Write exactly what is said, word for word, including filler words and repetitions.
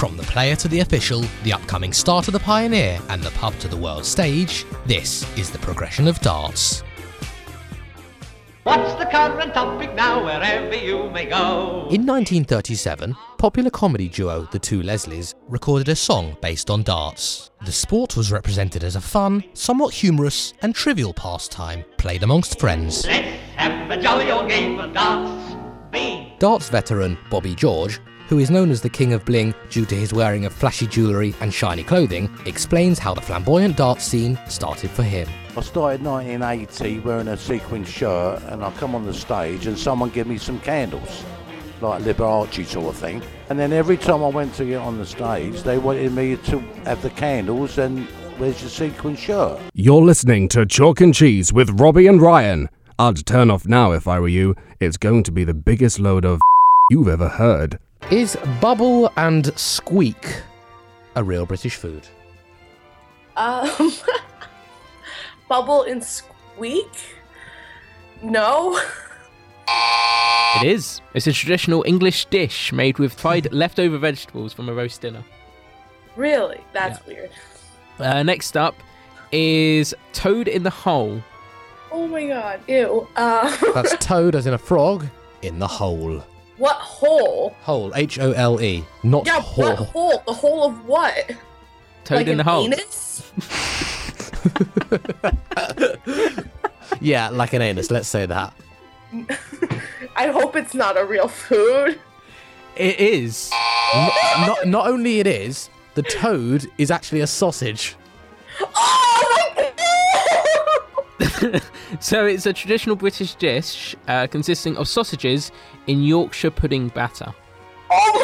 From the player to the official, the upcoming star to the pioneer, and the pub to the world stage, this is the progression of darts. What's the current topic now, wherever you may go? In nineteen thirty-seven, popular comedy duo The Two Leslies recorded a song based on darts. The sport was represented as a fun, somewhat humorous and trivial pastime played amongst friends. Let's have a jolly old game of darts. Bean. Darts veteran Bobby George, who is known as the King of Bling due to his wearing of flashy jewellery and shiny clothing, explains how the flamboyant darts scene started for him. I started nineteen eighty wearing a sequin shirt, and I come on the stage and someone gave me some candles, like Liberace sort of thing. And then every time I went to get on the stage, they wanted me to have the candles and where's your sequin shirt? You're listening to Chalk and Cheese with Robbie and Ryan. I'd turn off now if I were you. It's going to be the biggest load of you've ever heard. Is bubble and squeak a real British food? Um, bubble and squeak? No. It is. It's a traditional English dish made with fried leftover vegetables from a roast dinner. Really? That's Yeah. weird. Uh, next up is Toad in the Hole. Oh my god, ew. Uh, That's toad as in a frog in the hole. what hole? Hole, H O L E, not Yeah, hole. what hole? The hole of what? Toad like in an the Hole. Anus? Yeah, like an anus, let's say that. I hope it's not a real food. It is. N- not, not only it is, the toad is actually a sausage. Oh my god! So it's a traditional British dish uh, consisting of sausages in Yorkshire pudding batter. Oh